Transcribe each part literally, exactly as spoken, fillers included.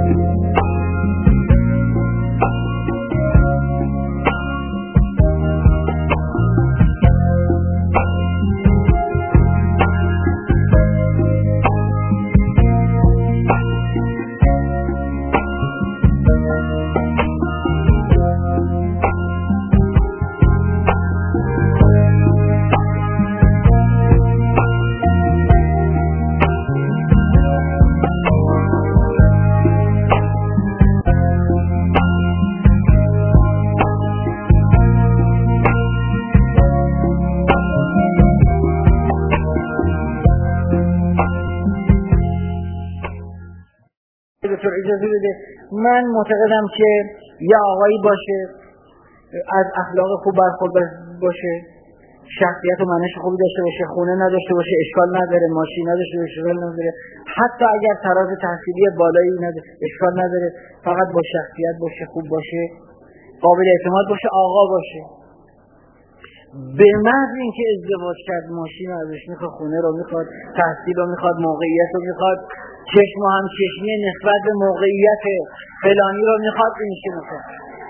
اجازه بده من معتقدم که یه آقایی باشه از اخلاق خوب برخورد باشه، شخصیت و منش خوبی داشته باشه، خونه نداشته باشه اشکال نداره، ماشین نداشته باشه اشکال نداره، حتی اگر تراز تحصیلی بالایی نداره اشکال نداره، فقط با شخصیت باشه، خوب باشه، قابل اعتماد باشه، آقا باشه. به محض اینکه ازدواج کرد ماشین ازش میخواد، خونه رو میخواد، تحصیل رو میخواد، موقعیت رو میخواد، چشم و همچشمی نسبت به موقعیت فلانی رو میخواد، این چی میخواد؟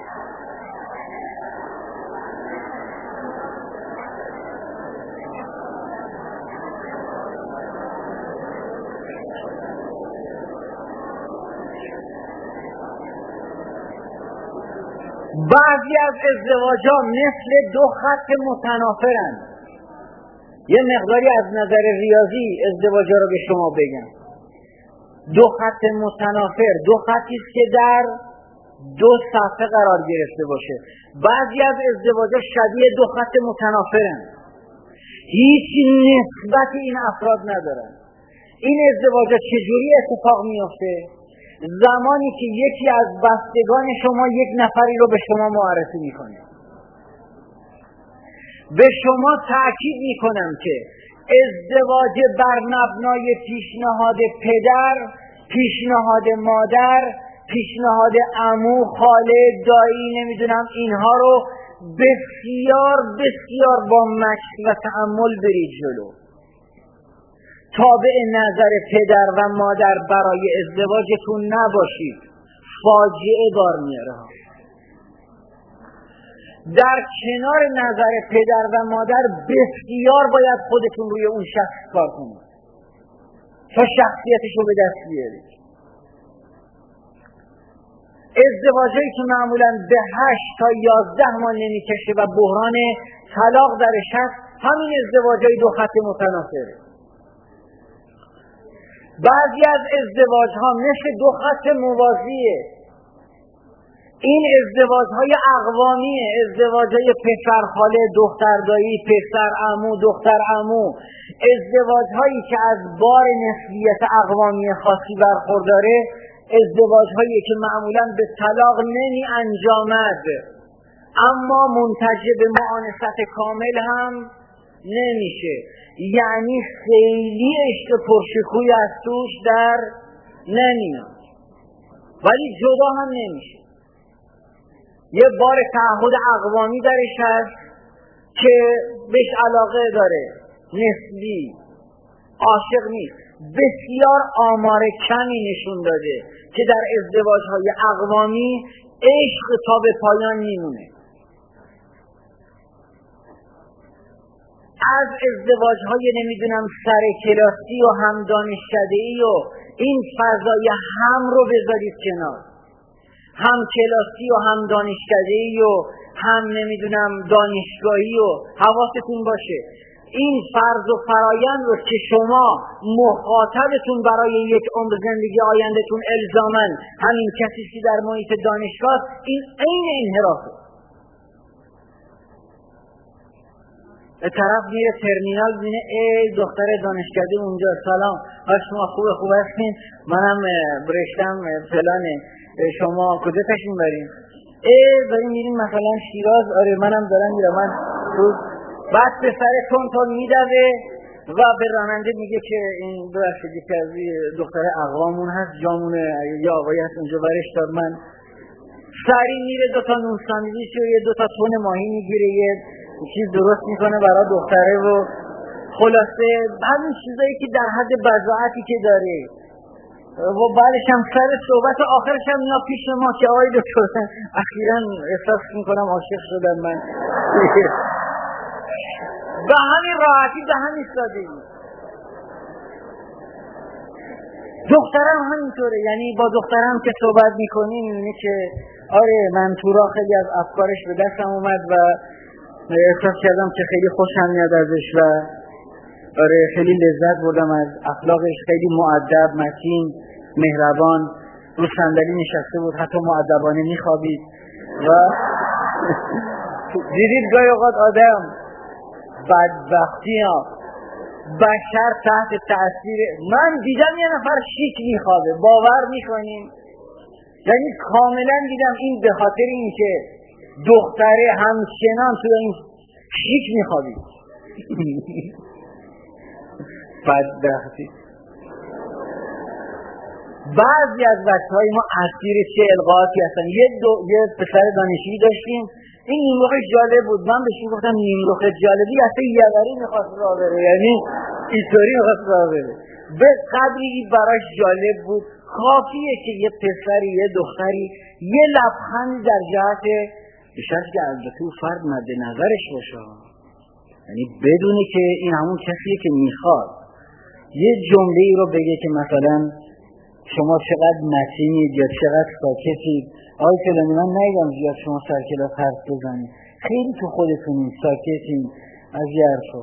بعضی از ازدواج‌ها مثل دو خط متنافرن. یه مقداری از نظر ریاضی ازدواج‌ها رو به شما بگم. دو خط متنافر، دو خطی است که در دو صفحه قرار گرفته باشه. بعضی از ازدواج‌ها شبیه دو خط متنافرن، هیچ نسبت این افراد ندارن. این ازدواج‌ها چجوری اتفاق میفته؟ زمانی که یکی از بستگان شما یک نفری رو به شما معرفی میکنه. به شما تأکید میکنم که ازدواج بر مبنای پیشنهاد پدر، پیشنهاد مادر، پیشنهاد عمو، خاله، دایی، نمیدونم اینها رو بسیار بسیار با مکث و تأمل برید جلو. تابع نظر پدر و مادر برای ازدواجتون نباشید، فاجعه بار میاره. در کنار نظر پدر و مادر بسیار باید خودتون روی اون شخص کار کنید تا شخصیتش رو به دست بیارید. ازدواجایی که معمولا به هشت تا یازده ماه نمیکشه و بحران طلاق درش هست، همین ازدواجای دو خط متنافره. بعضی از ازدواج ها مثل دو خط موازیه. این ازدواج های اقوامیه، ازدواج های پسر خاله، دختر دایی، پسر عمو، دختر عمو، ازدواج هایی که از بار نسلیت اقوامی خاصی برخورداره، ازدواج هایی که معمولا به طلاق نمی انجامد اما منتج به مؤانست کامل هم نمیشه. یعنی خیلی عشق پرشکوهی از توش در نمیاد ولی جدا هم نمیشه. یه بار تعهد اقوامی درش هست که بهش علاقه داره، نسبی، عاشق نیست. بسیار آمار کمی نشون داده که در ازدواج‌های اقوامی عشق تا به پایان میمونه. از ازدواج‌های نمیدونم سر کلاسی و هم دانشکده‌ای و این فضای هم رو بذارید کنار. هم کلاسی و هم دانشکده‌ای و هم نمیدونم دانشگاهی و حواستون باشه این فرض و فرایند رو که شما مخاطبتون برای یک عمر زندگی آیندهتون الزاماً همین کسی که در محیط دانشگاه، این عین انحرافه. به طرف میره ترمینال بینه ای دختر دانشکده اونجا، سلام ها شما خوبه خوب هستین، منم برشتم فلانه، شما کجا تشین برین؟ ای داریم میریم مثلا شیراز، آره منم دارم میرم من روز. بعد به سر تون تون میدوه و به راننده میگه که این ببخشید که از دختر اقوامون هست جامونه یا آقایی هست اونجا برش دار. من سری میره دوتا نون ساندویچ و یه دوتا تون ماهی میگیره، یه چیز درست میکنه برای دختره و خلاصه همین چیزایی که در حد بضاعتی که داره. و بعدش هم سر صحبت آخرش هم اینا پیش ما که آقای دکتر اخیراً احساس میکنم عاشق شدم من. به همین راحتی، به همین سادگی. دخترم همینطوره، یعنی با دخترم که صحبت میکنیم میبینی که آره من تو راه خیلی از افکارش به دستم اومد و احساس کردم که خیلی خوشم میاد ازش و آره خیلی لذت بردم از اخلاقش. خیلی مؤدب، متین، مهربان، رو صندلی نشسته بود، حتی مؤدبانه میخوابید و دیدید گاهی اوقات آدم بدبختی ها بشر تحت تأثیر. من دیدم یه نفر شیک میخوابه، باور میکنیم؟ یعنی کاملا دیدم این به خاطر این که دختره همچنان تو این شیک میخوابید. بدبختی. بعضی از بچه‌های ما اسیر چه القاءاتی هستن. یه دو یه پسر دانشجویی داشتیم، این نیمروخش جالب بود، من بهش میگفتم نیمروخ جالبی اصلا یوری میخواست راه بره، یعنی اینطوری میخواست راه بره، به قدری براش جالب بود. کافیه که یه پسری یه دختری یه لبخند در جهت بشرط که البته اون فرد مد نظرش باشه، یعنی بدونی که این همون کسیه که میخواد یه جمله ای رو بگه که مثلا شما چقدر متینید یا چقدر ساکتید. آقای فلانی من ندیدم زیاد شما سر کلاس حرف بزنید، خیلی تو خودتونید، ساکتید، از یه حرفا.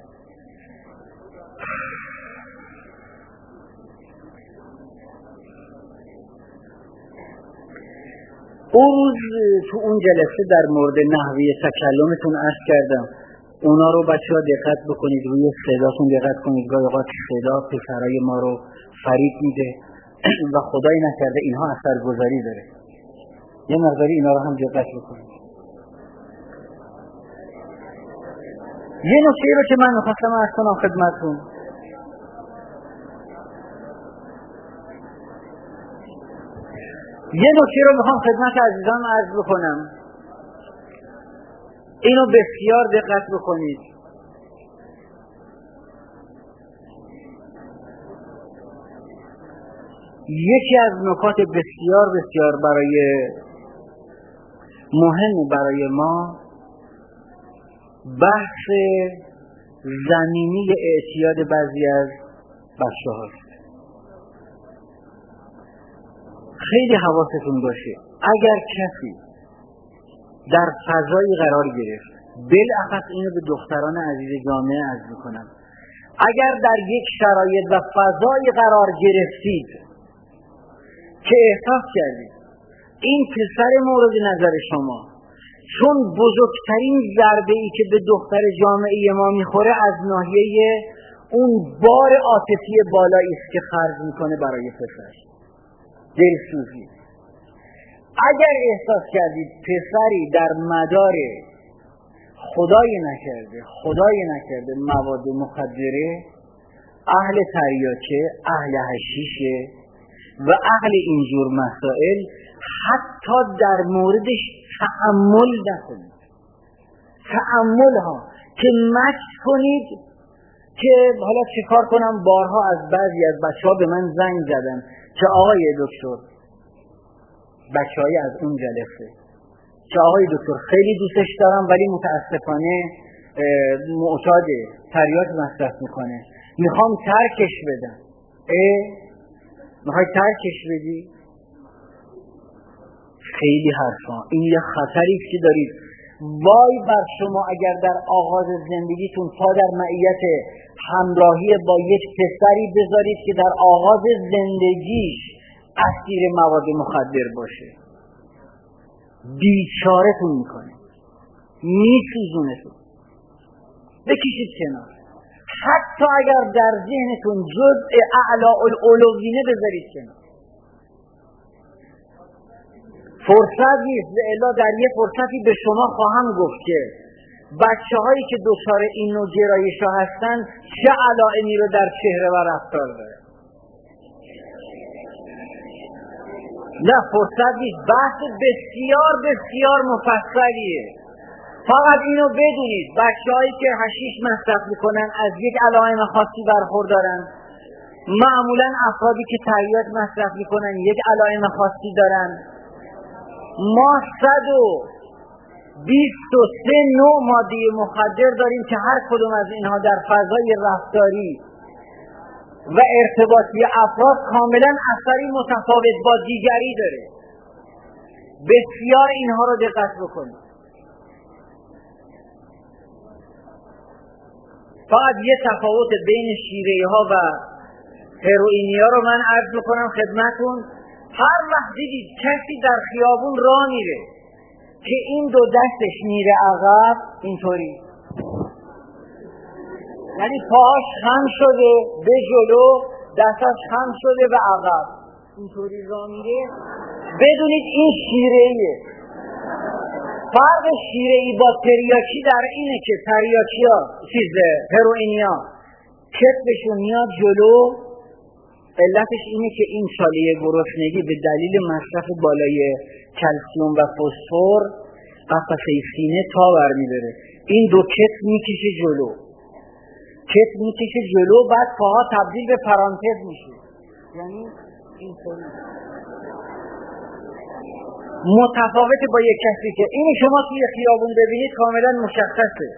اون روز تو اون جلسه در مورد نحوه تکلمتون عرض کردم اونا رو بچه ها دقت بکنید، روی صداتون دقت کنید. گاهی اوقات صدا پسرای ما رو فریب میده و خدای نکرده اینها اثرگذاری داره. یه مقداری اینا رو هم دقت بکنید. یه نکته رو که من می‌خواستم عرض کنم خدمتتون، یه نکته رو میخوام خدمت عزیزان عرض بکنم، اینو بسیار دقت بکنید. یکی از نکات بسیار بسیار برای مهم برای ما بحث زمینی اعتیاد بعضی از بچه هاست. خیلی حواستون باشه اگر کسی در فضایی قرار گرفت، بالاخص اینو به دختران عزیز جامعه عرض میکنم، اگر در یک شرایط و فضایی قرار گرفتید که احساس کردید این پسر مورد نظر شما چون بزرگترین ضربه ای که به دختر جامعه ما میخوره از ناحیه اون بار عاطفی بالایی است که خرج میکنه برای پسر، دلسوزی. اگر احساس کردید پسری در مدار خدای نکرده خدای نکرده مواد مخدره، اهل تریاکه، اهل حشیشه و اهل اینجور مسائل، حتی در موردش تأمل نکنید. تأمل ها که مکث کنید که حالا چه کار کنم. بارها از بعضی از بچه ها به من زنگ زدن که آقای دکتر، بچه های از اون جلسه، که آقای دکتر خیلی دوستش دارم ولی متاسفانه معتاد تریاک مصرف میکنه، میخوام ترکش بدم. اه میخوای ترکش بدی؟ خیلی حرفا. این یه خطری است که دارید. وای بر شما اگر در آغاز زندگیتون پا در معیت همراهی با یک پسری بذارید که در آغاز زندگیش اسیر مواد مخدر باشه. بیچاره‌تون میکنه، میسوزونتون. بکشید کنار. حتی اگر در ذهنتون جزء اعلی الاولوینه بذارید کنار. فرصت نیست. الا در یه فرصتی به شما خواهم گفت که بچه هایی که دچار این نوع گرایش ها هستن چه علائمی رو در چهره و رفتار داره. نه فرصت نیست. بحث بسیار بسیار مفصلیه. فقط اینو بدونید بچه هایی که حشیش مصرف میکنن از یک علائم خاصی برخوردارن. معمولا افرادی که تریاک مصرف میکنن یک علائم خاصی دارن. ما صد و بیست و سه نوع ماده مخدر داریم که هر کدوم از اینها در فضای رفتاری و ارتباطی افراد کاملا اثری متفاوت با دیگری داره. بسیار اینها رو دقت بکنید. فقط یه تفاوت بین شیره‌ای ها و هروئینی ها رو من عرض بکنم خدمتون. هر وقت دیدید کسی در خیابون راه میره که این دو دستش میره عقب اینطوری، یعنی پاهاش خم شده به جلو، دستش خم شده به عقب، اینطوری راه میره، بدونید این شیره‌ایه. فرق شیره‌ای با تریاکی در اینه که تریاکی ها چیزه هروئینی ها کتفشون میاد جلو. علتش اینه که این چاله گرسنگی به دلیل مصرف بالای کلسیم و فسفر قفسه سینه تا برمی‌داره، این دو کتف میکشه جلو، کتف میکشه جلو، بعد پاها تبدیل به پرانتز میشه، یعنی این طوری متفاوته با یک کسی که این شما توی خیابون ببینید کاملا مشخصه.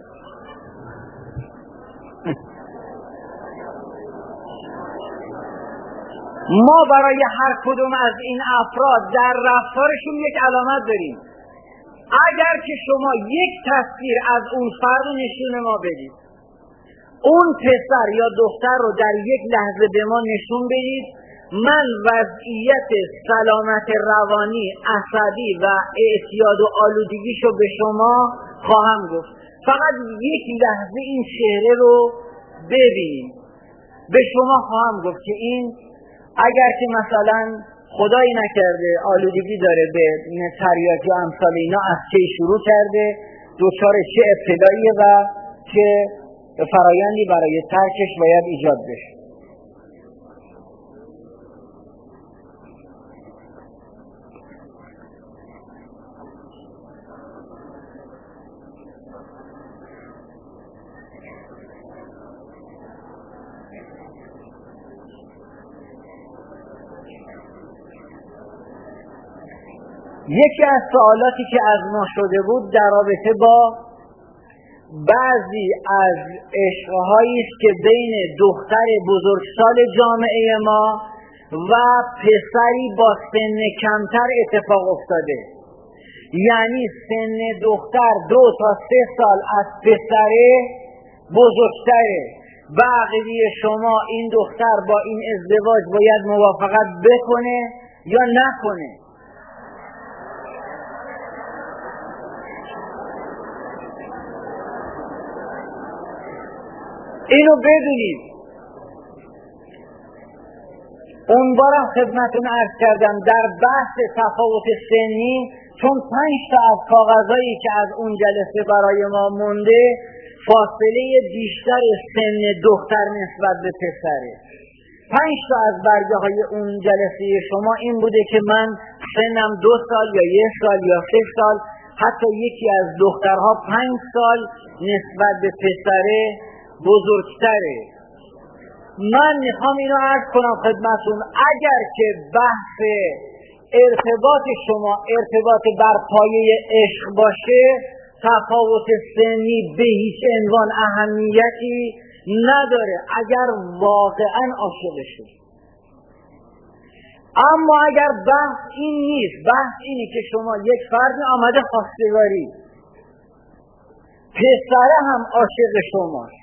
ما برای هر کدوم از این افراد در رفتارشون یک علامت داریم. اگر که شما یک تصویر از اون فرد نشون ما بدید، اون پسر یا دختر رو در یک لحظه به ما نشون بدید، من وضعیت سلامت روانی، عصبی و اعتیاد و آلودگیشو به شما خواهم گفت. فقط یک لحظه این چهره رو ببینید، به شما خواهم گفت که این اگر که مثلا خدایی نکرده آلودگی داره به تریاکی و امثال اینا، از چه شروع کرده، دچار چه ابتلایی و چه فرایندی برای ترکش باید ایجاد بشه. یکی از سوالاتی که از ما شده بود در رابطه با بعضی از عشقهایی است که بین دختر بزرگسال جامعه ما و پسری با سن کمتر اتفاق افتاده، یعنی سن دختر دو تا سه سال از پسر بزرگتره. بقیه شما این دختر با این ازدواج باید موافقت بکنه یا نکنه. اینو بدونید. اون بارم خدمتون عرض کردم در بحث تفاوت سنی، چون پنج تا از کاغذایی که از اون جلسه برای ما مونده فاصله بیشتر سن دختر نسبت به پسره. پنج تا از برگه های اون جلسه شما این بوده که من سنم دو سال یا یک سال یا سه سال، حتی یکی از دخترها پنج سال نسبت به پسره بزرگتره. من میخوام اینو عرض کنم خدمتون، اگر که بحث ارتباط شما ارتباط بر پایه عشق باشه، تفاوت سنی به هیچ عنوان اهمیتی نداره اگر واقعا عاشق شد. اما اگر بحث این نیست، بحث اینه که شما یک فردی آمده خواستگاری، پسره هم عاشق شماست،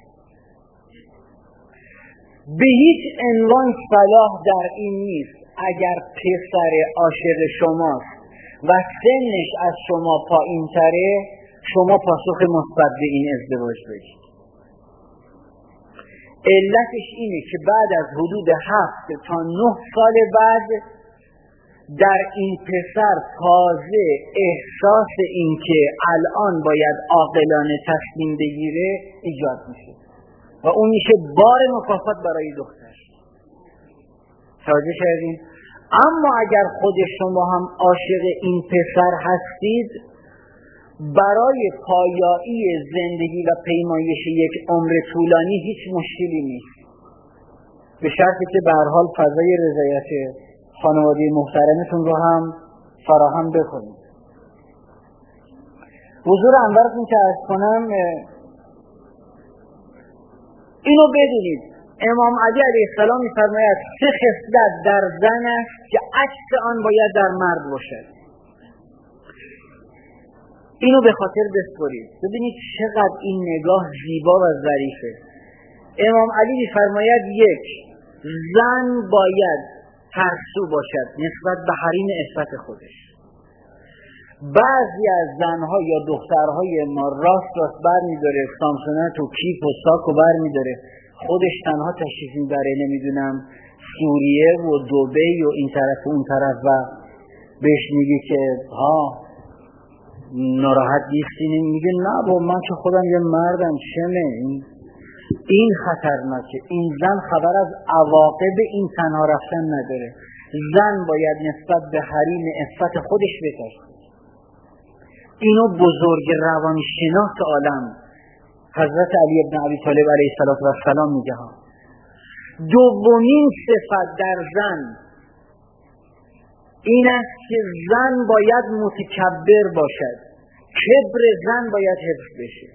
به هیچ عنوان صلاح در این نیست اگر پسر عاشق شماست و سنش از شما پایین تره شما پاسخ مثبت به این ازدواج بدید. علتش اینه که بعد از حدود هفت تا نه سال بعد در این پسر تازه احساس این که الان باید عاقلانه تصمیم بگیره ایجاد میشه و اون میشه بار مکافات برای دختر. توجه کردین؟ اما اگر خود شما هم عاشق این پسر هستید، برای پایایی زندگی و پیمایش یک عمر طولانی هیچ مشکلی نیست. به شرطی که به هر حال فضای رضایت خانواده محترمتون رو هم فراهم بکنید. حضور انورتون که عرض کنم، اینو بدونید امام علی علیه السلام می‌فرماید سه خصلت در زن است که عکس آن باید در مرد باشد. اینو به خاطر بسپرید. ببینید چقدر این نگاه زیبا و ظریفه. امام علی می‌فرماید یک، زن باید ترسو باشد نسبت به حریم عفت خودش. بعضی از زنها یا دخترهای ما راست راست بر می‌داره، سامسونت و کیف و ساک و بر می‌داره، خودش تنها تشریف میبره نمیدونم سوریه و دبی و این طرف و اون طرف و بهش میگه که ها ناراحت نیستی، میگه نه با من که خودم یه مردم چمه. این خطرناکه. این زن خبر از عواقب این تنها رفتن نداره. زن باید نسبت به حریم عفت خودش بترسه. اینو بزرگ روانشناس عالم حضرت علی ابن ابی طالب علیه السلام میگه ها. دومین صفت در زن این است که زن باید متکبر باشد. کبر زن باید حفظ بشه.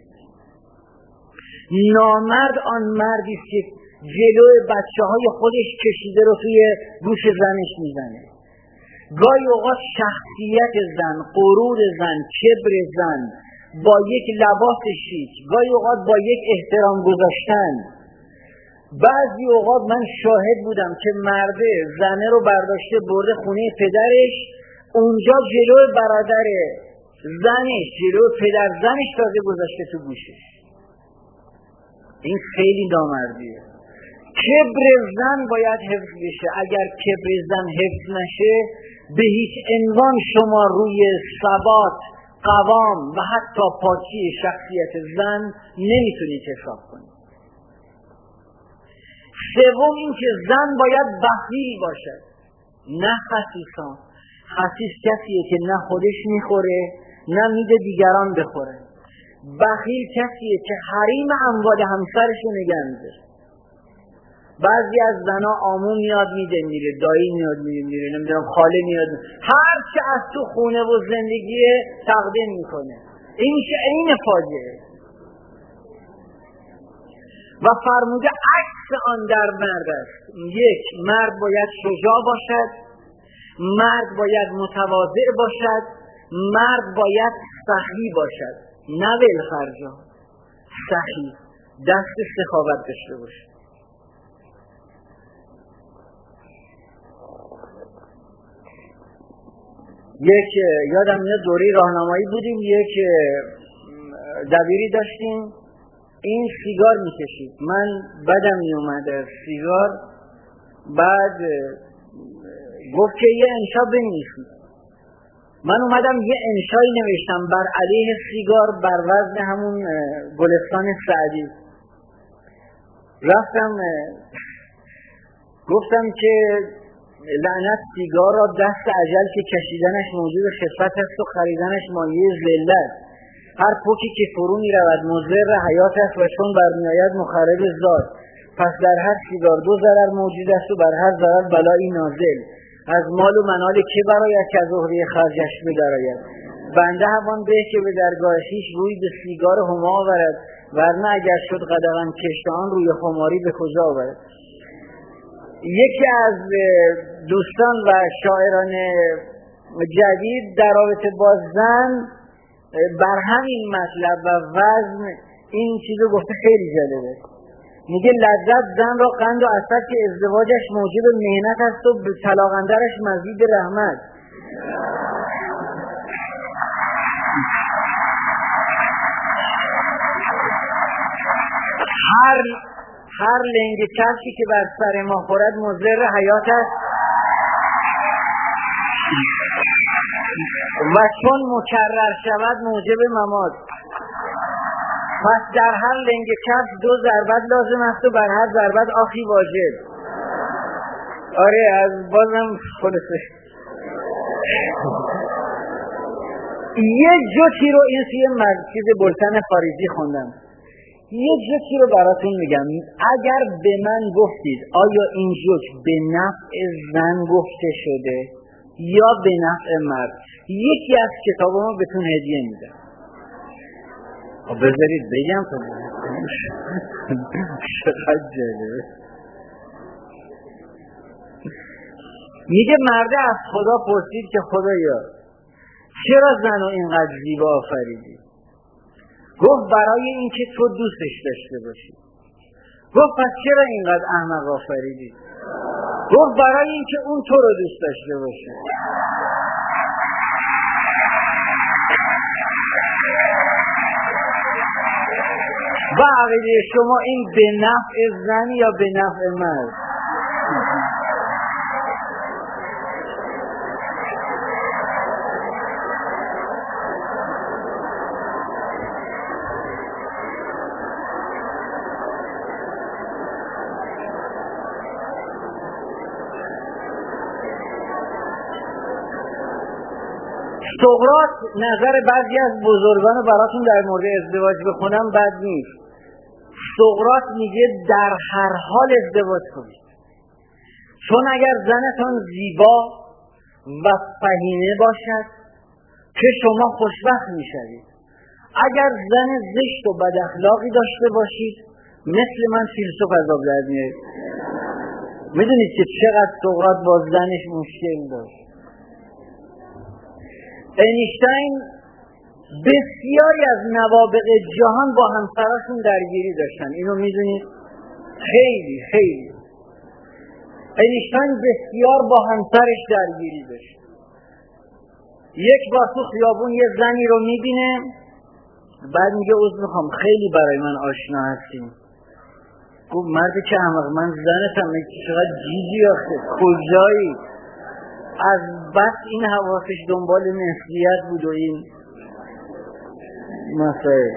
نامرد آن مردی است که جلوی بچه های خودش کشیده رو توی گوش زنش میزنه. گاهی اوقات شخصیت زن، غرور زن، کبر زن با یک لباس شیک، گاهی اوقات با یک احترام گذاشتن. بعضی اوقات من شاهد بودم که مرده زنه رو برداشته برده خونه پدرش، اونجا جلوی برادر زنش، جلوی پدر زنش تازه گذاشته تو گوشش. این خیلی نامردیه. کبر زن باید حفظ بشه. اگر کبر زن حفظ نشه به هیچ عنوان شما روی ثبات، قوام و حتی پاکی شخصیت زن نمیتونید حساب کنید. سوم این که زن باید بخیل باشد، نه خسیسان. خسیس کسیه که نه خودش میخوره نه میده دیگران بخوره. بخیل کسیه که حریم اموال همسرش رو نگه می‌داره. بعضی از زنا عمو میاد میده میره، دایی میاد میده میره، نمیدونم خاله میاد میده. هر چه از تو خونه و زندگی تقدیم میکنه. این میشه عین فاجعه. و فرموده عکس آن در مرد است. یک، مرد باید شجاع باشد، مرد باید متواضع باشد، مرد باید سخی باشد، نه ولخرجا، سخی، دست سخاوت داشته باشه. یک یادم میاد دوره راهنمایی بودیم، یک دبیری داشتیم، این سیگار میکشید. من بدم میومد از سیگار. بعد گفت که یه انشا بنویسید. من اومدم یه انشایی نوشتم بر علیه سیگار بر وزن همون گلستان سعدی. رفتم گفتم که لعنت سیگار را دست اجل که کشیدنش موجب خفت است و خریدنش مایه ذلت. هر پوکی که فرو می رود مضر حیات است و چون برمیآید مخرب ذات. پس در هر سیگار دو ضرر موجود است و بر هر ضرر بلایی نازل. از مال و منال که براید که از عهده خرجش بدراید. بنده همان به که به درگاه خویش روی به سیگار هما آورد، ورنه اگر شد قدغن کشت آن روی خماری به کجا آورد. یکی از دوستان و شاعران جدید در رابطه با زن بر همین مطلب و وزن این چیزو گفته، خیلی جالبه. میگه لذت زن را قند و عسل که ازدواجش موجب مهنت است و طلاقندرش مزید رحمت. هر هر لنگ کفشی که بر سر ما خورد مضر حیات است و چون مکرر شود موجب ممات. پس در هر لنگ کفش دو ضربت لازم است و بر هر ضربت آخی واجب. آره از بازم خلاصه یه جوکی رو این توی مسجد بلتن خارجی خوندم. یه جوکی رو براتون میگم. اگر به من گفتید آیا این جوک به نفع زن گفته شده یا به نفع مرد، یکی از کتابامو بهتون هدیه میدم. بذارید بگم تو چقدر جالبه. میگه مرده از خدا پرسید که خدایا چرا زن رو اینقدر زیبا آفریدی؟ گفت برای اینکه تو دوستش داشته باشی. گفت پس چرا اینقدر احمق آفریدی؟ گفت برای اینکه اون تو رو دوست داشته باشه. و عقیده شما این به نفع زن یا به نفع مرد؟ سقراط نظر بعضی از بزرگان رو براتون در مورد ازدواج بخونم بد نیست. سقراط میگه در هر حال ازدواج کنید، چون اگر زنتان زیبا و فهیمه باشد که شما خوشبخت میشوید. اگر زن زشت و بد اخلاقی داشته باشید مثل من فیلسوف از آب در میاد. میدونید که چقدر سقراط با زنش مشکل داشت. اینشتین بسیاری از نوابغ جهان با همسراشون درگیری داشتن. اینو میدونید؟ خیلی خیلی اینشتین بسیار با همسرش درگیری داشت. یک بار تو خیابون یه زنی رو میبینه، بعد میگه عذر میخوام خیلی برای من آشنا هستیم. گفت مرد که احمق، من زنتم. میگه چقدر جیجی آخه، کجایی؟ از بس این حواسش دنبال مثلیت بود و این مسائل.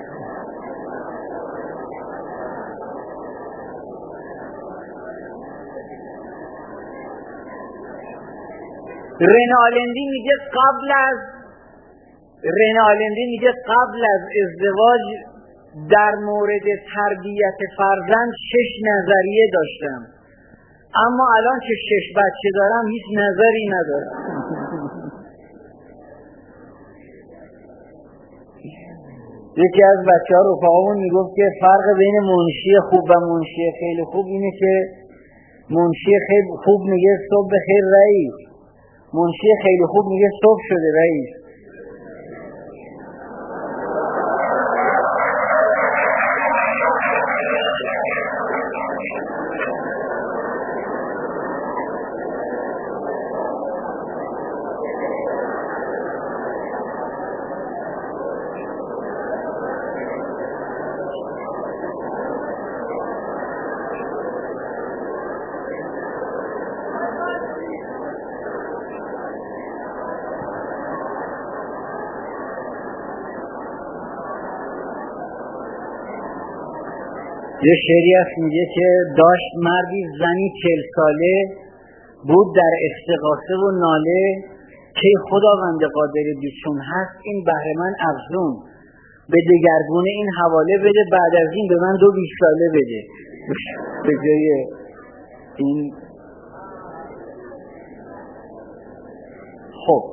رنالندی میگه قبل از رنالندی میگه قبل از ازدواج در مورد تربیت فرزند شش نظریه داشتم، اما الان که شش بچه دارم هیچ نظری ندارم. یکی از بچه ها رفقامون میگفت که فرق بین منشی خوب و منشی خیلی خوب اینه که منشی خیلی خوب میگه صبح بخیر رئیس، منشی خیلی خوب میگه صبح شده رئیس. یه شعری هست میگه که داشت مردی زنی چل ساله بود در استغاثه و ناله، که خداوند قادر بیچون هست این بهر من افزون، به دگرگون این حواله بده، بعد از این به من دو بیست ساله بده. به جای این خب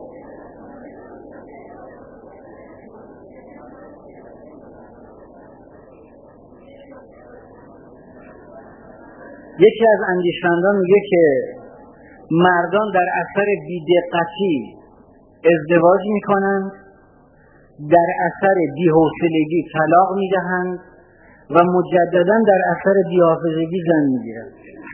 یکی از اندیشمندان میگه که مردان در اثر بی‌دقتی ازدواج میکنند، در اثر بی‌حوصلگی طلاق میدهند و مجددا در اثر بی‌حافظگی زن میگیرند.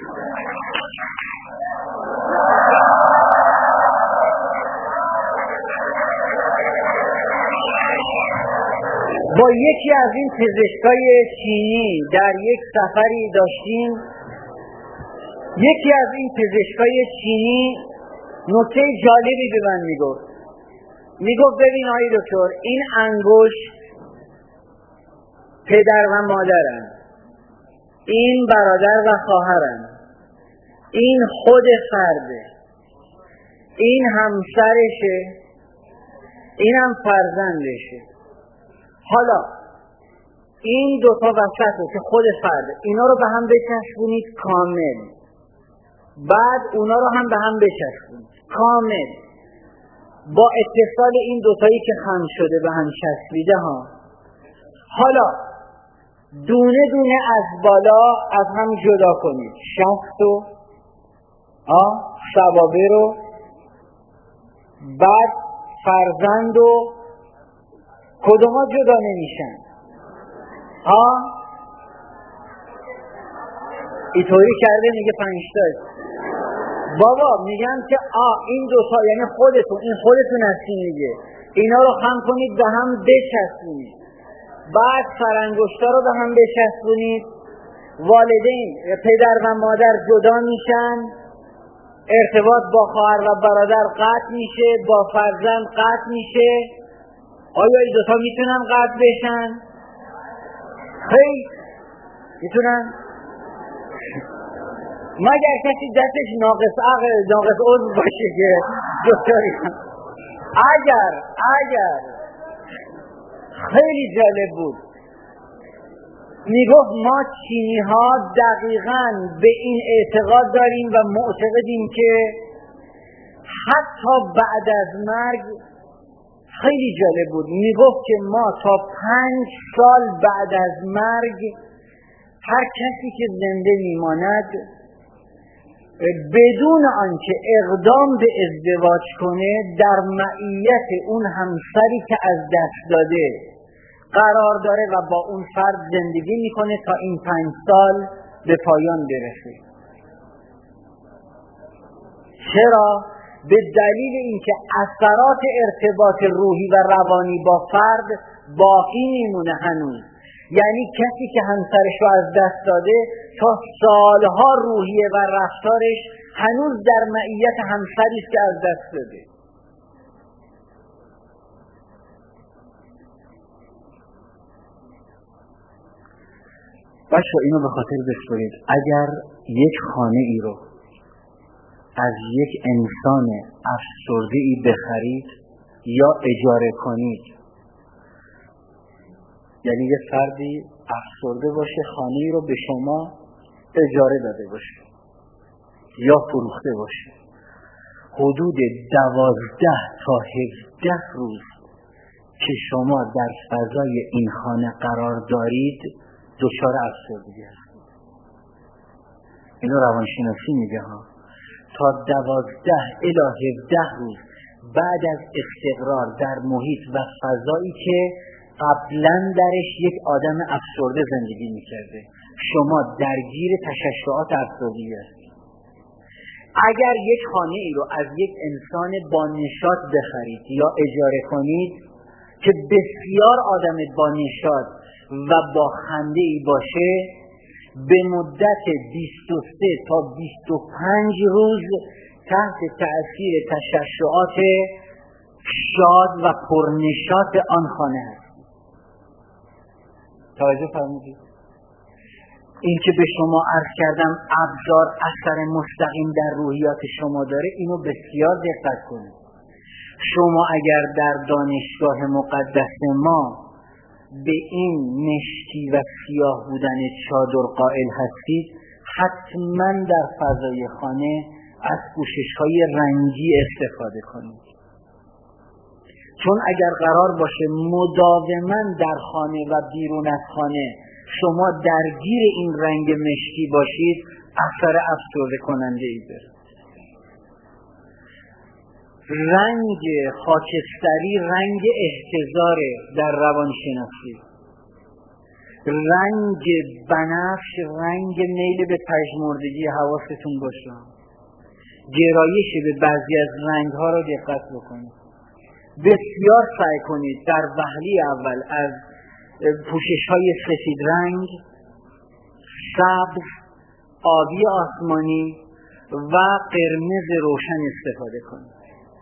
با یکی از این پزشکای چینی در یک سفری داشتیم. یکی از این پزشکای چینی نکته جالبی به من میگفت. میگفت ببین آقای دکتر، این انگشت پدر و مادرن، این برادر و خواهرن، این خود فرده، این همسرشه، این هم فرزندشه. حالا این دوتا وسط رو که خود فرد، اینا رو به هم بچسبونید کامل، بعد اونا رو هم به هم بچسبونید کامل، با اتصال این دوتایی که خم شده به هم چسبیده ها. حالا دونه دونه از بالا از هم جدا کنید، شخص و آه سوابه رو، بعد فرزند و کدوم ها جدا نمیشن؟ ها اینطوری کرده میگه پنجتای بابا، میگم که آ این دوتا یعنی خودتون، این خودتون هستی میگه، اینا رو خم کنید به هم بچسبونید، بعد سرانگشتا رو به هم بچسبونید. والدین پدر و مادر جدا میشن، ارتباط با خواهر و برادر قطع میشه، با فرزند قطع میشه. آیا این دوتا میتونن قطع بشن؟ خیلی میتونن، مگر کسی دستش ناقص عقل ناقص عضو باشه که دکتری. اگر اگر خیلی جالب بود، میگفت ما چینی ها دقیقاً به این اعتقاد داریم و معتقدیم که حتی بعد از مرگ، خیلی جالب بود، میگفت که ما تا پنج سال بعد از مرگ هر کسی که زنده میماند بدون آنکه اقدام به ازدواج کنه در معیت اون همسری که از دست داده قرار داره و با اون فرد زندگی میکنه تا این پنج سال به پایان برسه. چرا؟ به دلیل اینکه اثرات ارتباط روحی و روانی با فرد باقی میمونه هنوز. یعنی کسی که همسرش رو از دست داده تا سالها روحیه و رفتارش هنوز در معیت همسری است که از دست داده. بچه اینو به خاطر بسپرید، اگر یک خانه ای رو از یک انسان افسرده ای بخرید یا اجاره کنید، یعنی یه فردی افسرده باشه خانه ای رو به شما اجاره داده باشه یا فروخته باشه، حدود دوازده تا هفده روز که شما در فضای این خانه قرار دارید دچار افسردگی هستید. اینو روانشناسی میگه ها. تا دوازده الی هفده روز بعد از استقرار در محیط و فضایی که قبلا درش یک آدم افسرده زندگی میکرده، شما درگیر تششعات افسردگی هستید. اگر یک خانه ای رو از یک انسان با نشاط بخرید یا اجاره کنید که بسیار آدم با نشاط و با خنده ای باشه، به مدت بیست و سه تا بیست و پنج روز تحت تأثیر تششعات شاد و پرنشاط آن خانه هست. توجه فرمودید؟ این که به شما عرض کردم ابزار اثر مستقیم در روحیات شما داره، اینو بسیار دقت کنید. شما اگر در دانشگاه مقدس ما به این مشکی و سیاه بودن چادر قائل هستید، حتما در فضای خانه از پوشش‌های رنگی استفاده کنید. چون اگر قرار باشه مداوما در خانه و بیرون از خانه شما درگیر این رنگ مشکی باشید، اثر افسرده کننده ای داره. رنگ خاکستری رنگ احتضاره در روانشناسی، رنگ بنفش رنگ میل به پژمردگی. حواستون باشه، گرایش به بعضی از رنگ ها را دقت بکنید. بسیار سعی کنید در وهله اول از پوشش های سفید رنگ، سبز، آبی آسمانی و قرمز روشن استفاده کنید.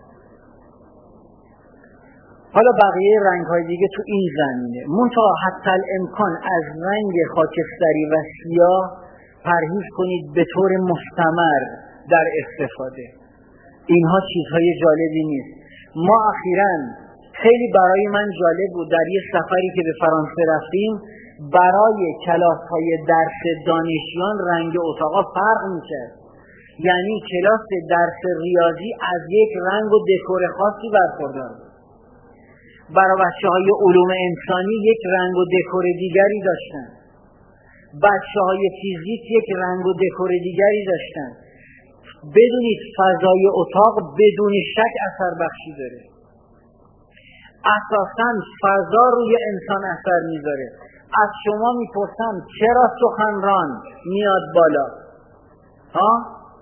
حالا بقیه رنگ های دیگه تو این زمینه، منتها حتی الامکان از رنگ خاکستری و سیاه پرهیز کنید به طور مستمر در استفاده. اینها چیزهای جالبی نیست. ما اخیراً خیلی برای من جالب بود، در یه سفری که به فرانسه رفتیم برای کلاس های درس دانشیان رنگ اتاقا فرق میکرد. یعنی کلاس درس ریاضی از یک رنگ و دکور خاصی برخوردار بود. برای بچه های علوم انسانی یک رنگ و دکور دیگری داشتن. بچه های فیزیک یک رنگ و دکور دیگری داشتن. بدونید فضای اتاق بدون شک اثر بخشی داره. اساساً فضا روی انسان اثر میذاره. از شما میپرسم چرا سخنران میاد بالا؟ ها؟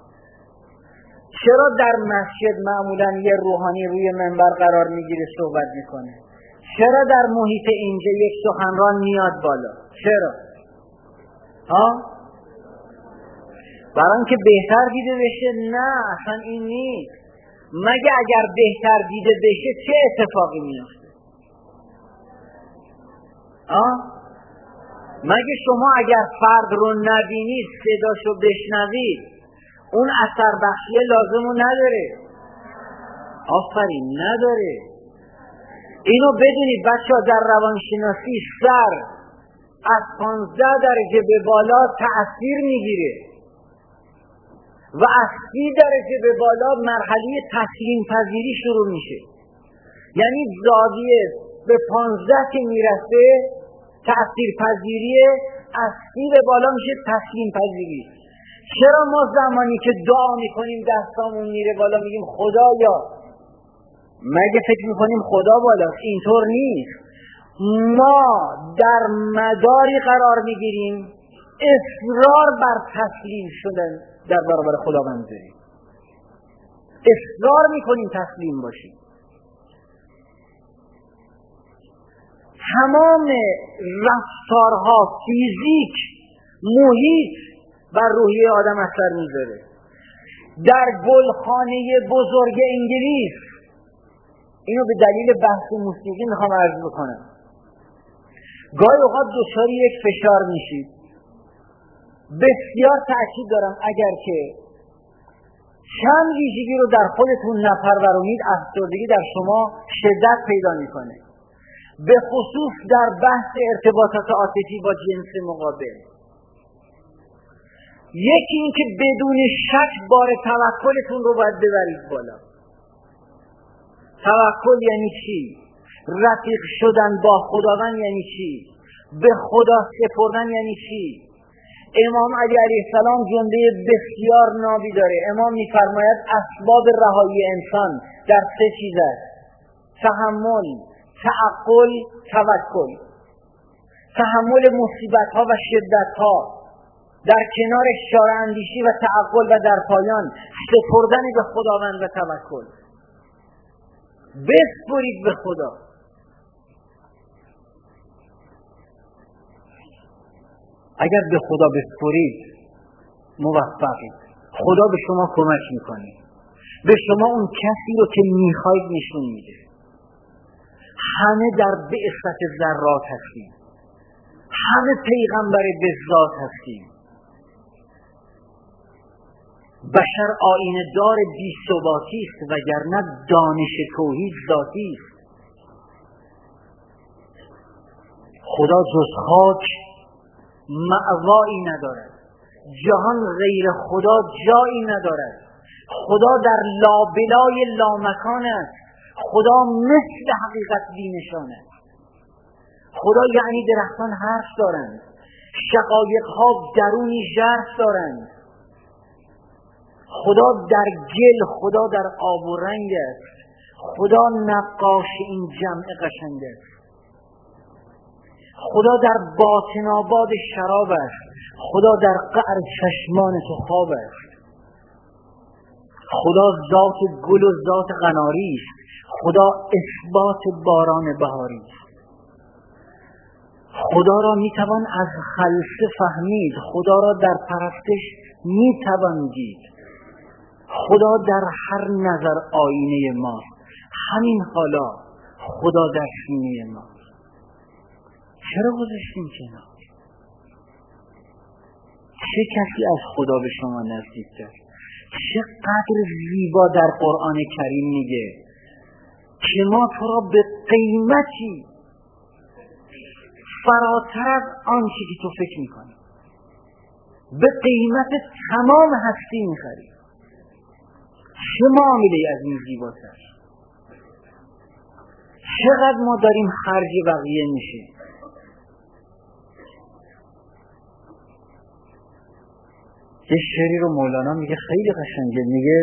چرا در مسجد معمولاً یه روحانی روی منبر قرار میگیره صحبت میکنه؟ چرا در محیط اینجا یک سخنران میاد بالا؟ چرا؟ ها؟ برای اینکه بهتر دیده بشه؟ نه، اصلا این نیست. مگه اگر بهتر دیده بشه چه اتفاقی میفته؟ ها؟ مگه شما اگر فرد رو نبینید صداشو بشنوید اون اثر بخشی لازمو نداره؟ آفرین، نداره. اینو بدونید بچه‌ها، در روانشناسی سر از پانزده درجه به بالا تأثیر میگیره و از سی درجه به بالا مرحله تسلیم پذیری شروع میشه. یعنی زاویه به پانزده که میرسه تأثیر پذیریه، از سی به بالا میشه تسلیم پذیری. چرا ما زمانی که دعا میکنیم دستامون میره بالا میگیم خدایا؟ مگه فکر میکنیم خدا بالاست؟ اینطور نیست. ما در مداری قرار میگیریم اصرار بر تسلیم شدن در برابر خداوند داریم. اصرار میکنیم تسلیم باشیم. تمام رفتارها، فیزیک، محیط بر روحیه آدم اثر میذاره. در گلخانه بزرگ انگلیس، اینو به دلیل بحث موسیقی میخوام عرض بکنم، گاهی اوقات دچار یک فشار میشید. بسیار تأکید دارم اگر که چند ویژگی رو در خودتون نپرورونید افسردگی در شما شدت پیدا میکنه، به خصوص در بحث ارتباطات عاطفی با جنس مقابل. یکی این که بدون شک بار توکلتون رو باید ببرید بالا. توکل یعنی چی؟ رفیق شدن با خداوند یعنی چی؟ به خدا سپردن یعنی چی؟ امام علی علیه السلام جمله بسیار نابی داره. امام میفرماید اسباب رهایی انسان در سه چیز است: تحمل، تعقل، توکل. تحمل مصیبت ها و شدت ها، در کنار شار اندیشی و تعقل، و در پایان سپردن به خداوند و توکل. بسپرید به خدا. اگر به خدا بسپرید موفقید. خدا به شما کمک میکنه، به شما اون کسی رو که میخواید نشون میده. همه در بعثت ذرات هستیم، همه پیغمبر بذات هستیم. بشر آینه دار بی ثباتی است، وگرنه دانش توحید ذاتی است. خدا جز خاک مأوایی ندارد. جهان غیر خدا جایی ندارد. خدا در لابلای لامکان است. خدا مثل حقیقت بینشان است. خدا یعنی درختان حرف دارند، شقایق ها درونی ژرف دارند. خدا در گل، خدا در آب و رنگ است. خدا نقاش این جمع قشنگ است. خدا در باطن آباد شراب است. خدا در قعر چشمان تو خواب است. خدا ذات گل و ذات قناری است. خدا اثبات باران بهاری است. خدا را میتوان از خلصه فهمید. خدا را در پرستش میتوان دید. خدا در هر نظر آینه ماست. همین حالا خدا در سینه ماست. چرا گذاشتیم کنار؟ چه کسی از خدا به شما نزدیک است؟ چقدر زیبا در قرآن کریم میگه که ما تو را به قیمتی فراتر از آنچه که تو فکر میکنی، به قیمت تمام هستی میخری. چه معامله از این زیباتر؟ چقدر ما داریم خرج بقیه میشه. یه شعری رو مولانا میگه خیلی قشنگه، میگه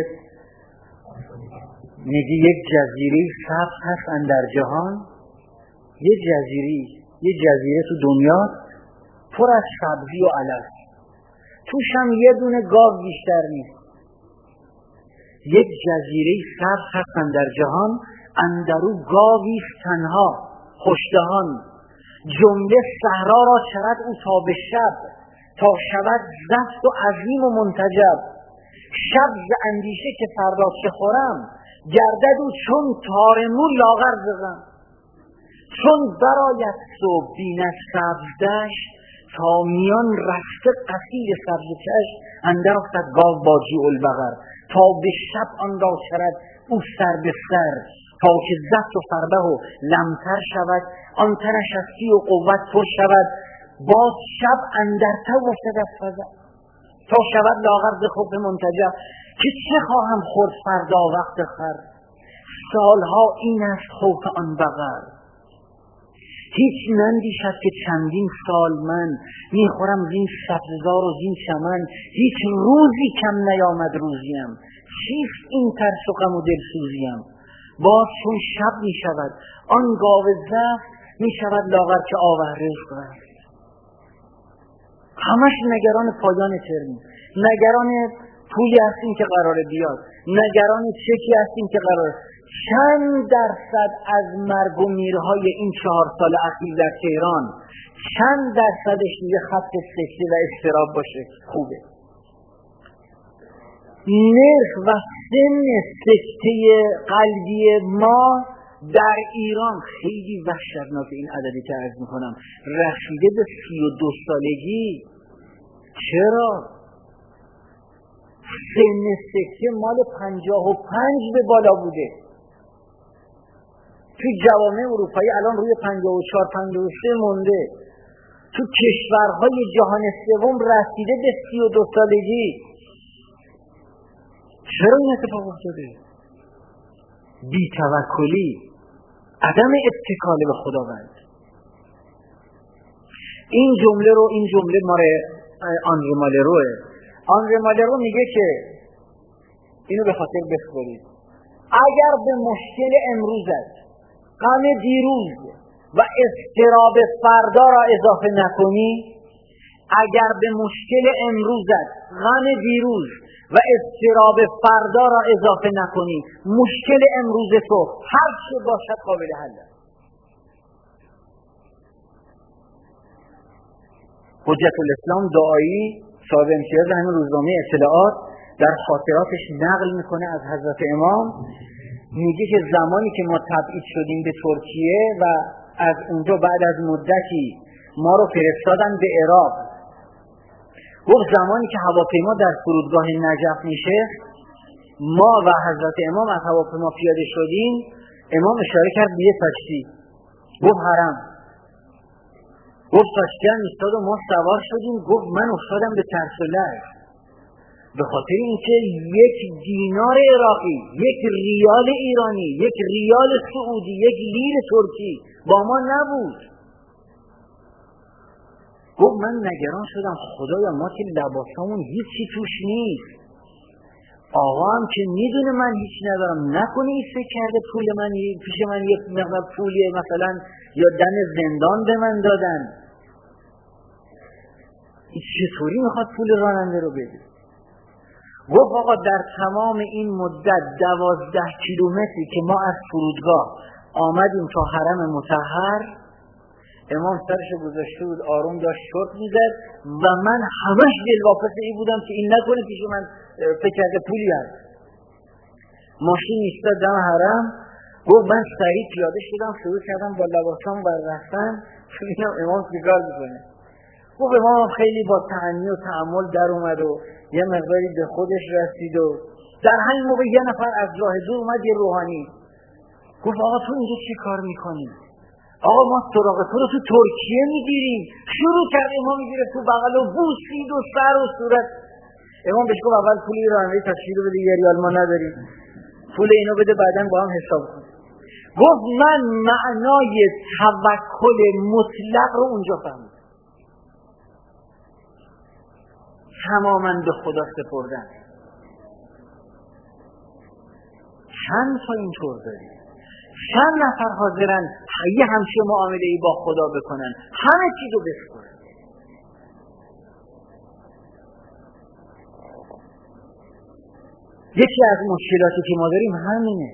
میگه یک جزیره سبز هست اندر جهان، یه جزیره یه جزیره تو دنیا پر از سبزی و علف، توش هم یه دونه گاو بیشتر نیست. یک جزیره سبز هست اندر جهان، اندرو گاوی تنها خوشدهان. جمله صحرا را چرد او تا به شب، تا شود زفت و عظیم و منتجب. شب ز اندیشه که فردا چه خورم، گردد او چون تار مو لاغر ز غم. چون برآید صبح بیند سبز دشت، تا میان رفته قصیر سبز چشم. اندر افتد گاو با جوع البقر، تا به شب آن را چرد او سر به سر. تا که زفت و فربه و لمتر شود، آن تنش از سی و قوت پر شود. باز شب اندر تو افتد از فزع، تا شود لاغر ز خوف منتجب. که چه خواهم خورد فردا وقت خر، سالها این است خوف آن بقر. هیچ نندیشد که چندین سال من، میخورم زین سبززار و زین چمن. هیچ روزی کم نیامد روزیم، چیست این ترس و غم و دلسوزیم. باز چون شب میشود آن گاو زفت، میشود لاغر که آوه رزق رفت. همش نگران پایان ترم، نگران پولی هستیم که قراره بیاد، نگران چکی هستیم که قراره. چند درصد از مرگ و میرهای این چهار سال اخیر در تهران، چند درصدش دیگه خط سکته و اضطراب باشه خوبه؟ نرخ و سن سکته قلبی ما در ایران خیلی وحشتناک. این عددی که عرض میکنم رسیده به سی و دو سالگی. چرا؟ سن سکته مال پنجاه و پنج به بالا بوده، تو جوامع اروپایی الان روی پنجاه و چهار پنجاه و سه مونده. تو کشورهای جهان سوم رسیده به سی و دو سالگی. چرا این اتفاق افتاده؟ بی توکلی، عدم اتکال به خداوند. این جمله رو این جمله ماره آندره مالروه. آندره مالرو میگه که اینو به خاطر بسپارید: اگر به مشکل امروزت غم دیروز و اضطراب فردا را اضافه نکنی، اگر به مشکل امروزت غم دیروز و اضطراب فردا را اضافه نکنی، مشکل امروز تو هر چه باشد قابل حل است. حجت الاسلام دعایی صاحب امتیاز همین روزنامه اطلاعات در خاطراتش نقل میکنه از حضرت امام، میگه که زمانی که ما تبعید شدیم به ترکیه و از اونجا بعد از مدتی ما رو فرستادن به عراق، گفت زمانی که هواپیما در فرودگاه نجف میشه، ما و حضرت امام از هواپیما پیاده شدیم، امام اشاره کرد به یه تاکسی، گفت حرم، گفت تاکسی هم ایستاد و ما سوار شدیم، گفت من افتادم به ترس و لرز، به خاطر اینکه یک دینار عراقی، یک ریال ایرانی، یک ریال سعودی، یک لیر ترکی با ما نبود. گفت من نگران شدم خدایا ما که لباسامون هیچی توش نیست، آقا هم که میدونه من هیچ ندارم، نکنه این فکر کرده پول من پیش من یک مقدار پولیه مثلا یا دم زندان به من دادن، این چطوری میخواد پول راننده رو بده؟ گفت آقا در تمام این مدت دوازده کیلومتری که ما از فرودگاه آمدیم تا حرم مطهر، امام سرشو گذاشته بود آروم داشت شرط میزد و من همش دلواپس این بودم که این نکنه پیش من فکر کرده پولی هست. ماشین ایستاد دم حرم، گفت من سریع پیاده شدم شروع کردم با لباسام بر رفتن، ببینم امام چیکار میکنه. گفت امام خیلی با تأنی و تأمل در اومد و یه مقداری به خودش رسید و در همین موقع یه نفر از راه دور اومد، یه روحانی. گفت آقا تو اینجا چی کار میکنی؟ آقا ما سراغ تو رو تو ترکیه میگیریم. شروع کرد امام میگیره تو بغل و بوسید و سر و صورت. امام بهش گفت اول پول راننده تاکسی رو بده، یه ریال ما نداریم، پول اینو بده بعداً با هم حساب کن. گفت من معنای توکل مطلق رو اونجا فهمیدم، تماماً به خدا سپردن. چند تا اینطور داریم، چند نفر حاضرن یه همچه معامله ای با خدا بکنن، همه چیزو بسپرن. یکی از مشکلاتی که ما داریم همینه.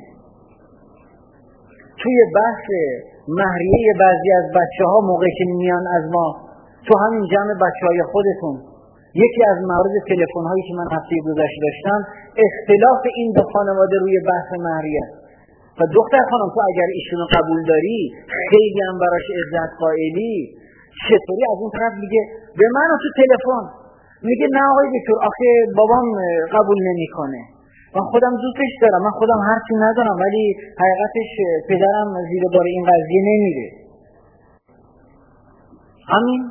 توی بحث مهریه بعضی از بچه ها موقعی که میان از ما تو همین جمع بچه های خودتون، یکی از مورد تلفن هایی که من هفته گذشته داشتم اختلاف این دو خانواده روی بحث مهریه. و دختر خانم تو اگر ایشونو قبول داری، خیلی هم براش عزت قائلی، چطوری از اون طرف میگه به من تو تلفن میگه نه آقای دکتر آخه بابام قبول نمیکنه، من خودم دوستش دارم، من خودم هرچی ندارم، ولی حقیقتش پدرم زیر بار این قضیه نمیره. همین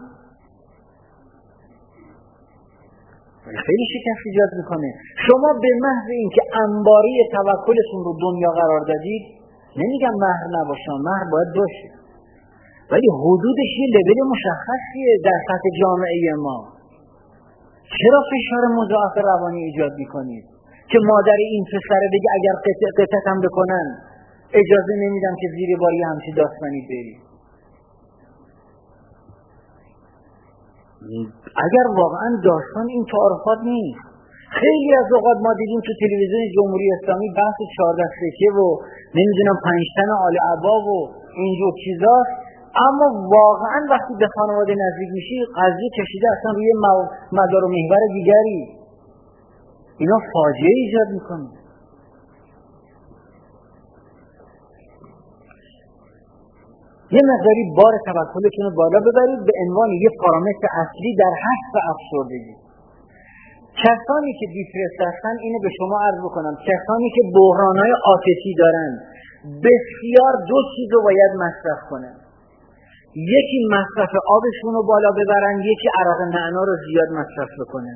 خیلی شکست ایجاد میکنه. شما به محض اینکه انباری توکلتون رو دنیا قرار دادید، نمیگم مهر نباشه، مهر باید باشه، ولی حدودش یه لول مشخصیه در سطح جامعه ما. چرا فشار مضاعف روانی ایجاد میکنید که مادر این پسر بگه اگر قطعتم بکنن اجازه نمیدم که زیر باری همچی داستانی بری؟ اگر واقعا داستان این تعارفات نیست. خیلی از اوقات ما دیدیم تو تلویزیون جمهوری اسلامی بحث چهارده سکه و نمیدونم پنج تن آل عبا و اینجور چیزاست، اما واقعا وقتی به خانواده نزدیک میشی قضیه کشیده اصلا روی مدار و محور دیگری. اینا فاجعه ایجاد میکنه. یه مقداری بار توکلتون رو بالا ببرید به عنوان یه پارامتر اصلی در حذف افسردگی. کسانی که دیپرس هستن، اینو به شما عرض بکنم، کسانی که بحرانهای عاطفی دارن بسیار دو چیز رو باید مصرف کنن. یکی مصرف آبشون رو بالا ببرن، یکی عرق نعنا رو زیاد مصرف بکنن.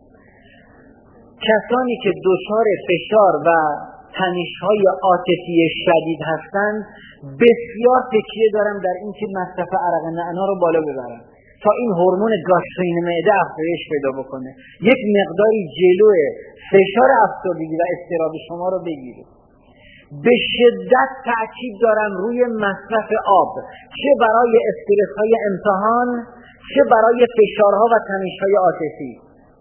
کسانی که دچار فشار و تنش‌های عاطفی شدید هستند بسیار تکیه دارن در این که مصرف عرق نعنا رو بالا ببرن تا این هورمون گاسترین معده افزایش پیدا بکنه، یک مقداری جلوی فشار افسردگی و اضطراب شما رو بگیره. به شدت تأکید دارم روی مصرف آب، چه برای استرس‌های امتحان، چه برای فشارها و تنش‌های عاطفی.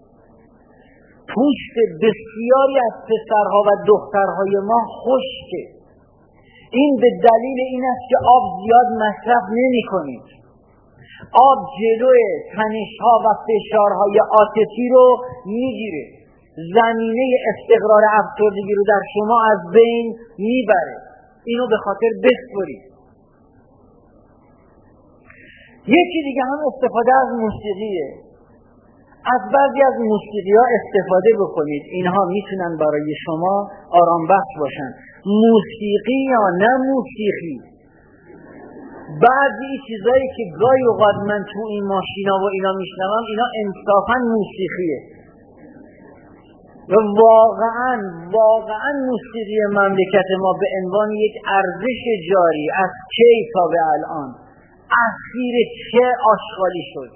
پوست بسیاری از پسرها و دخترهای ما خشکه. این به دلیل این است که آب زیاد مصرف نمی کنید. آب جلوی تنش‌ها و فشارهای عاطفی رو میگیره، زمینه استقرار افسردگی رو در شما از بین میبره. اینو به خاطر بسپرید. یکی دیگه هم استفاده از موسیقیه. از بعضی از موسیقی ها استفاده بکنید، اینها میتونن برای شما آرام بخش باشن. موسیقی یا نه موسیقی، بعضی چیزایی که گاهی اوقات من تو این ماشینا و اینا میشنوم اینا انصافا موسیقیه و واقعا واقعا موسیقی مملکت ما به عنوان یک ارزش جاری از کی تا به الان اسیر چه آشغالی شد.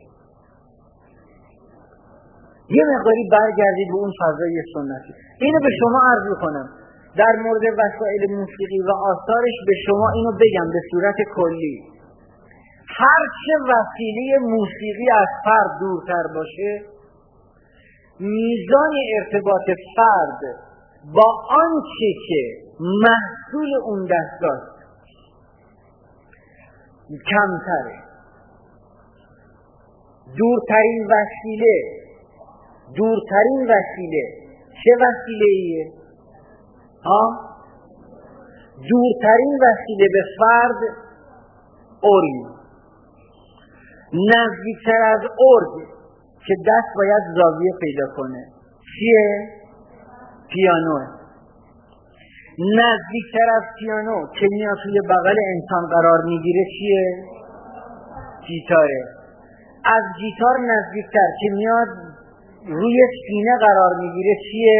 یه مقداری برگردید به اون فضای سنتی. اینو به شما عرض کنم در مورد وسایل موسیقی و آثارش، به شما اینو بگم به صورت کلی. هر چه وسیله موسیقی از فرد دورتر باشه، میزان ارتباط فرد با آنچه که محصول اون دستگاه کمتره. دورترین وسیله دورترین وسیله چه وسیله ایه؟ ها؟ دورترین وسیله به فرد ارگ. نزدیکتر از ارگ که دست باید زاویه پیدا کنه چیه؟ پیانوه. نزدیکتر از پیانو که میاد توی بغل انسان قرار میگیره چیه؟ گیتاره. از گیتار نزدیکتر که میاد روی سینه قرار میگیره چیه؟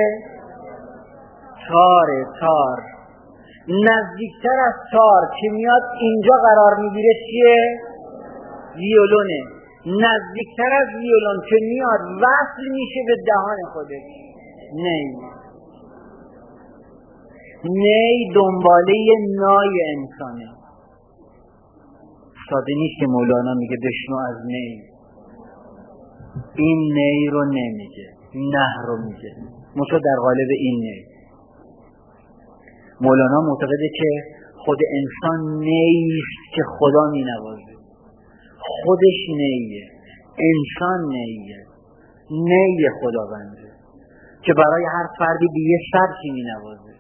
تاره. تار. نزدیکتر از تار که میاد اینجا قرار میگیره چیه؟ ویولونه. نزدیکتر از ویولون که میاد وصل میشه به دهان خودش نی. نی دنباله نای انسانه. ساده نیست که مولانا میگه بشنو از نی. این نی رو نمیگه، نه رو میگه. مطمئن در قالب این نی. مولانا معتقده که خود انسان نیست که خدا مینوازه. خودش نیه، انسان نیه، نیه خداونده که برای هر فردی به یه شرطی مینوازه.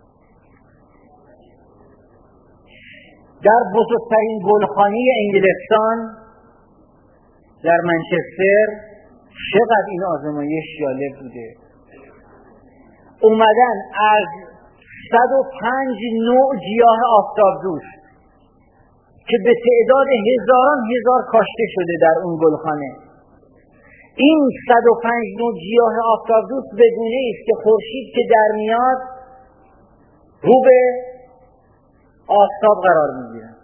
در بزرگترین گلخانه انگلستان در منچستر چقدر این آزمایش جالب بوده. اومدن از صد و پنج نوع گیاه آفتابدوست که به تعداد هزاران هزار کاشته شده در اون گلخانه، این صد و پنج نوع گیاه آفتابدوست به گونه است که خورشید که در میاد رو به آفتاب قرار میگیرن.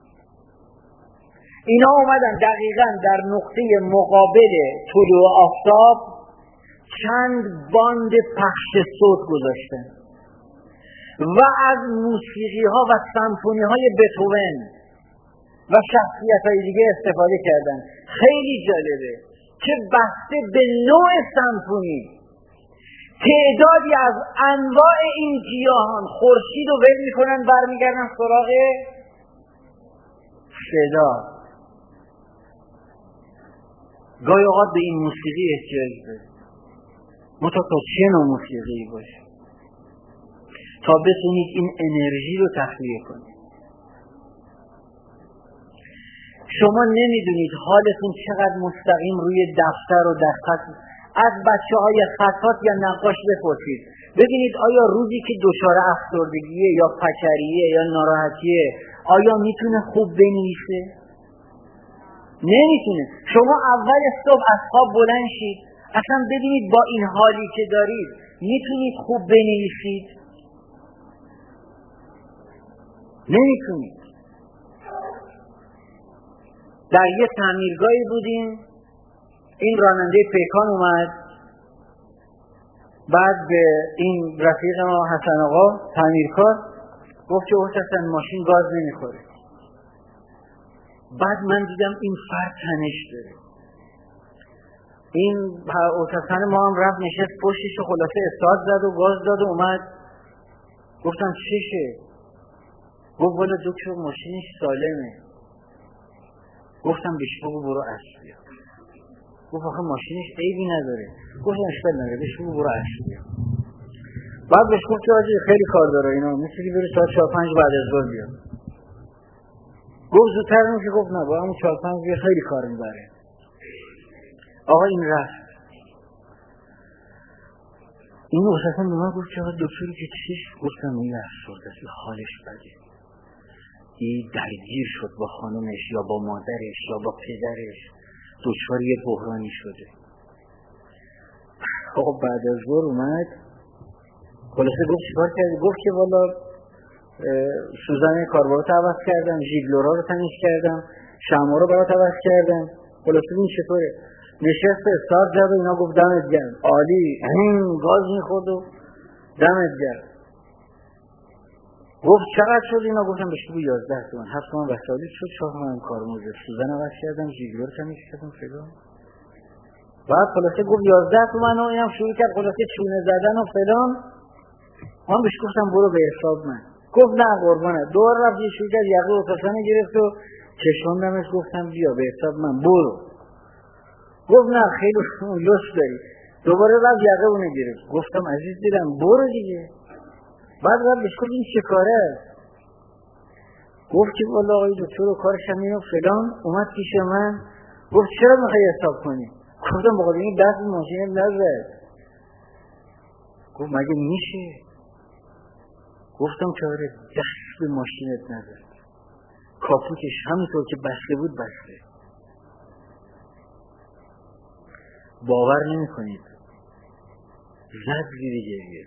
اینا اومدن دقیقاً در نقطه مقابل طلوع آفتاب چند باند پخش صوت گذاشتن و از موسیقی ها و سمفونی های بتهوون و شخصیت های دیگه استفاده کردن. خیلی جالبه که بسته به نوع سمفونی تعدادی از انواع این گیاهان خورشید رو ول میکنن برمیگردن سراغ صدا. گاهی اوقات به این موسیقی احتیاج داره، متأ چه نوع موسیقی باشه تا بتونید این انرژی رو تخلیه کنید. شما نمیدونید حالتون چقدر مستقیم روی دفتر و دفتر. از بچه های خطاط یا نقاش بپرسید ببینید آیا روزی که دچار افسردگیه یا پکریه یا ناراحتیه آیا میتونه خوب بنویسه؟ نمیتونه. شما اول صبح از خواب بلند شید اصلا ببینید با این حالی که دارید میتونید خوب بنویسید؟ نمیتونید. در یه تعمیرگاهی بودیم، این راننده پیکان اومد، بعد به این رفیق ما حسن آقا تعمیرکار گفت که اوست اصلا ماشین گاز نمیخوره. بعد من دیدم این فرد تنش داره. این اوتسن ما هم رفت نشست پشتش و خلاصه استارت زد و گاز داد و اومد. گفتم چشه؟ گفت والا دکتر ماشینش سالمه. گفتم بهش بگو برو عصر بیا. گفت آخه ماشینش عیبی نداره. گفتم اشکال نداره بهش بگو برو عصر بیا. بعد بهش گفت که آجی خیلی کار داره اینا، میتونی بری ساعت چهار پنج بعد از ظهر بیا. گفت زودتر نمیشه. گفت نه با همون چهار پنج بیا خیلی کار میبره. آقا این رفت. این اصلا به من گفت که آقا دکتری که چیش؟ گفتم این افسرده است، حالش بده، این درگیر شد با خانمش یا با مادرش یا با پدرش، دچار یه بحرانی شده. آقا بعد از ظهر اومد خلاصه گفت چیکار کردی؟ گفت که والا سوزن کاربرات عوض کردم، ژیگلورا رو تمیز کردم، شمع رو برات عوض کردم. خلاصه این چطوره؟ نشست استارت زد و اینا. گفت دمت گرم، عالی، هم گاز میخورد و دمت گرم. گفت چقدر شد اینا؟ گفتم بهش بگو یازده تومن. هفت تومن وسایلی شد، چهار تومن کارمزد، سوزن عوض کردم، ژیگلور تمیز کردم فلان. بعد خلاصه گفت یازده تومن و اینم شروع کرد خلاصه چونه زدن و فلان. من بهش گفتم برو به حساب من. گفت نه قربانه. دور رفت یه شروع کرد یقه اتاقشان گرفت و کشوندمش. گفتم بیا به حساب من برو. گفت نه خیلی لطف داری. دوباره رفت یقه اونه گرفت. گفتم عزیز دیدم برو دیگه. بعد رفت بهش گفت این چه کاره است؟ گفت که والا آقای دکتر و کارش هم اینو فلان. اومد پیش من گفت چرا میخوای حساب کنی؟ گفتم بخاطر این دست ماشین نزد. گفت مگه میشه؟ گفتم که آره، دست به ماشینت نزد، کاپوتش همونطور که بسته بود بسته. باور نمی کنید زد زیر گریه.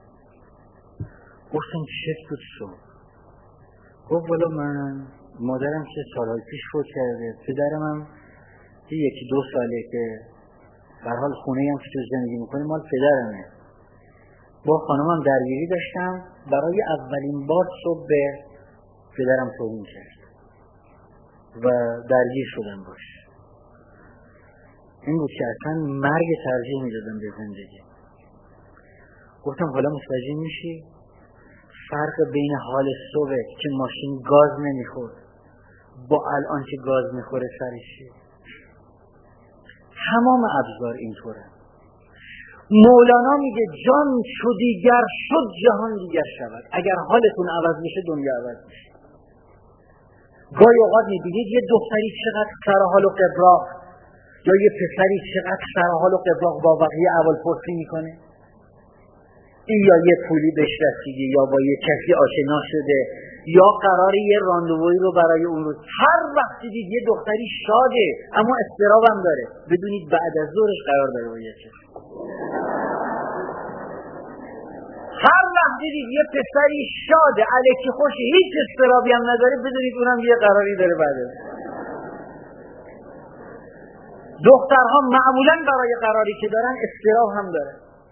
گفتم چه بود صبح؟ گفت والا من مادرم که سالهای پیش فوت کرده، پدرم هم یکی دو ساله که به هر حال خونه هم که تو زندگی میکنه مال پدرمه. با خانمم درگیری داشتم، برای اولین بار صبح به پدرم توهین کرد و درگیر شدم باش. این بود که اصلا مرگ ترجیح میدادم به زندگی. گفتم حالا متوجه میشی فرق بین حال صبح که ماشین گاز نمیخورد با الان که گاز میخوره سرشی؟ تمام ابزار اینطوره. مولانا میگه جان چو دیگر شد جهان دیگر شود. اگر حالتون عوض میشه دنیا عوض میشه. گاهی اوقات میبینید یه دختری چقدر سرحال و قبراق یا یه پسری چقدر سرحال و قبراق با بقیه اول پرسی میکنه، این یا یه پولی بهش رسیده یا با یه کسی آشنا شده یا قراره یه راندوویی رو برای اون روز. هر وقت دید یه دختری شاده اما اضطراب هم داره، بدونید بعد از ظهرش قرار داره با یه کسی. هر وقت دید یه پسری شاده الکی خوشه هیچ اضطرابی هم نداره، بدونید اونم یه قراری داره بعد از. دخترها معمولا برای قراری که دارن اضطراب هم داره.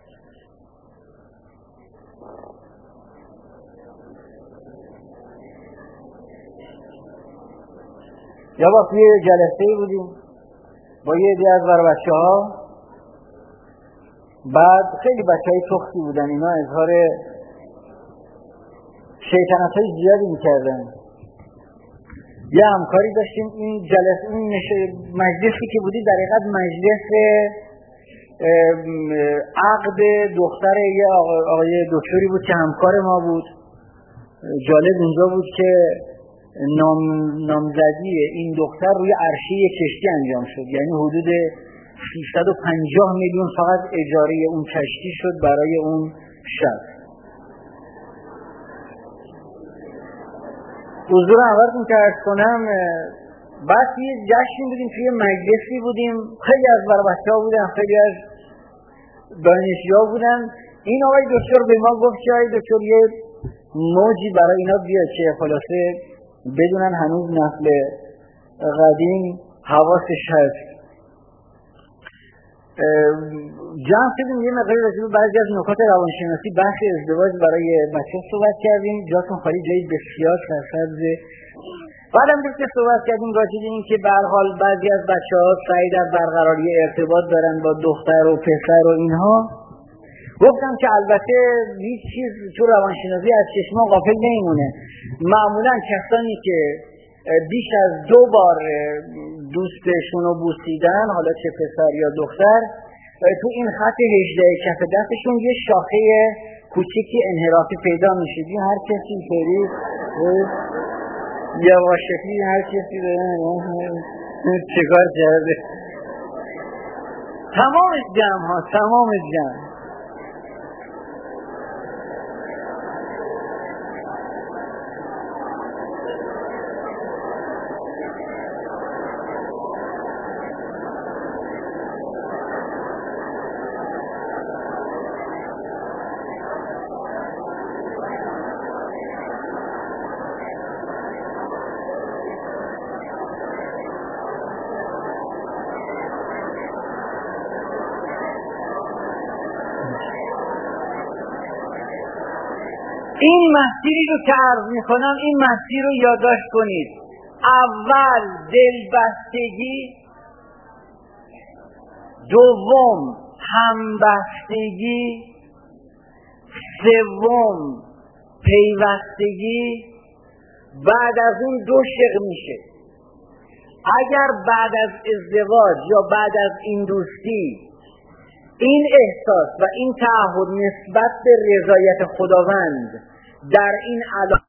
یا با توی جلسه بودیم با یه عده از بچه ها، بعد خیلی بچه های تختی بودن، اینا اظهار شیطنت های زیادی میکردن. یه همکاری داشتیم، این جلسه این مجلسی که بودی در حقیقت مجلس عقد دختر یه آقای دکتری بود که همکار ما بود. جالب اینجا بود که نام نامزدی این دختر روی عرشه کشتی انجام شد، یعنی حدود سیصد و پنجاه میلیون فقط اجاره اون کشتی شد برای اون شب. حضور اولتون که عرض کنم، بعد یه جشنی بودیم، توی مجلسی بودیم، خیلی از بچه‌ها بودن، خیلی از دانشجوها بودن. این آقای دکتر به ما گفت که آقای دکتر یه موجی برای اینا بیاد که خلاصه بدونن هنوز نسل قدیم حواسش هست. جمع شدیم یه مقداری راجع به بعضی از نکات روانشناسی بحث ازدواج برای بچه صحبت کردیم. جاتون خالی، جایی بسیار سرسبزه. بعدم که صحبت کردیم راجع به این که به هر حال بعضی از بچه‌ها سعی در برقراری ارتباط دارن با دختر و پسر و اینها. گفتم که البته هیچ چیز تو روانشناسی از چشما غافل نمیمونه. معمولا کسانی که بیش از دو بار دوستشون رو بوسیدن، حالا چه پسر یا دختر، تو این خط هجده کف دستشون یه شاخه کوچیکی انحرافی پیدا میشه. هر کسی فری یا واشفی هر کسی چیکار کرده. تمام جمع ها تمام جمع این مسیری رو که عرض میکنم، این مسیر رو یادداشت کنید. اول دلبستگی، دوم همبستگی، سوم پیوستگی، بعد از اون دو شق میشه. اگر بعد از ازدواج یا بعد از این دوستی این احساس و این تعهد نسبت به رضایت خداوند در این علاقه